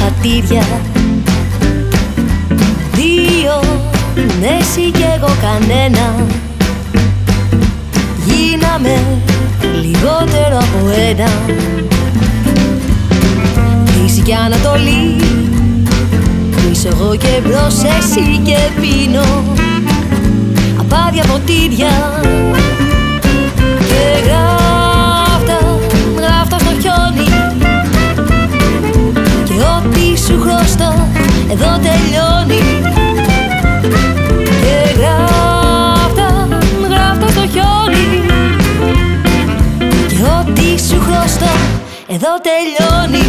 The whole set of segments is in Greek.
χατήρια. Δύο, εσύ κι εγώ κανένα. Γίναμε λιγότερο από ένα. Δύση κι Ανατολή, πίσω εγώ και μπρος εσύ και πίνω απάδια ποτήρια. Και γράφτα στο χιόνι, και ό,τι σου χρωστώ εδώ τελειώνει. Και γράφτα στο χιόνι, και ό,τι σου χρωστώ εδώ τελειώνει.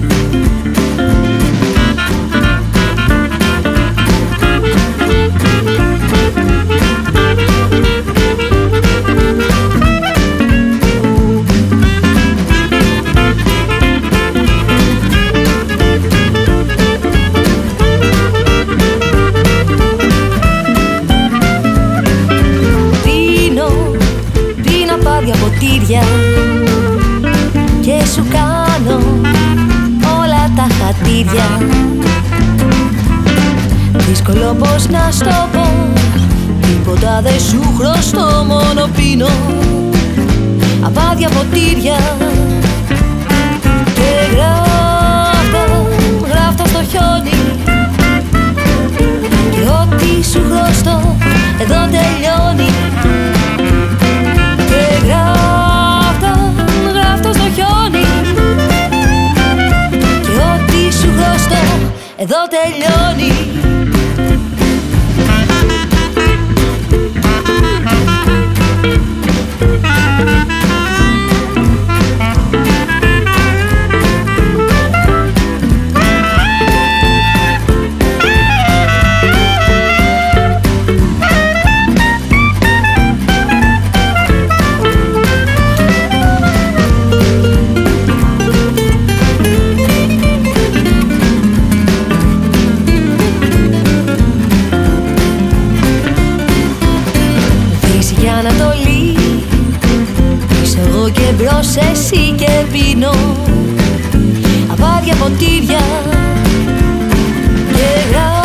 Ποτήρια και σου κάνω όλα τα χατήρια. Δύσκολο πως να στο πω, τίποτα δεν σου χρωστώ, μόνο πίνω απάδια ποτήρια. Και γράφτα στο χιόνι, και ό,τι σου χρωστώ εδώ τελειώνει. Εδώ τελειώνει. Ανατολή, πίσω εγώ και μπρος εσύ και πίνω απάδια ποτήρια. Και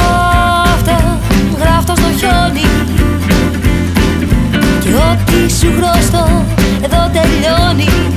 γράφτα στο χιόνι, και ό,τι σου χρωστώ εδώ τελειώνει.